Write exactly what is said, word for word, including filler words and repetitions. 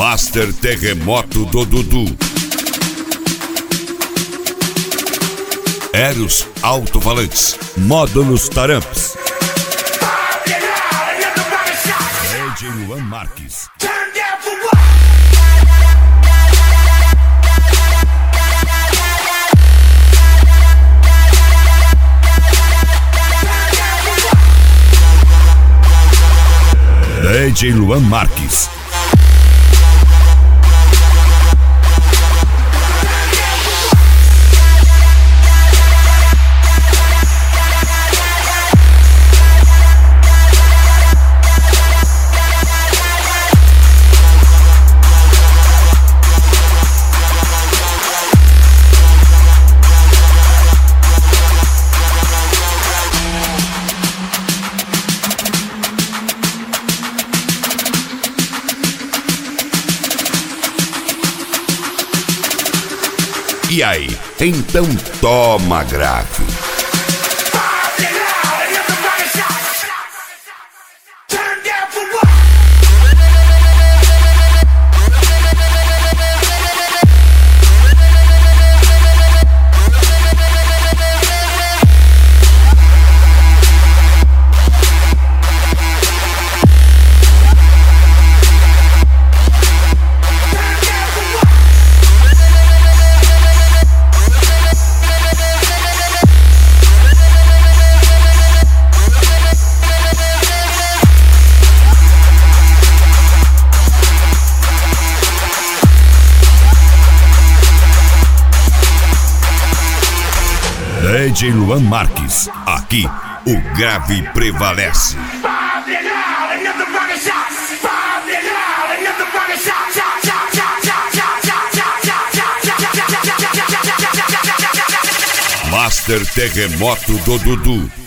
Master Terremoto do Dudu. Eros Alto-Falantes. Módulos Taramps. D J Luan Marques. D J Luan Marques. E aí? Então toma grave. D J Luan Marques, aqui o grave prevalece. Master Terremoto do Dudu.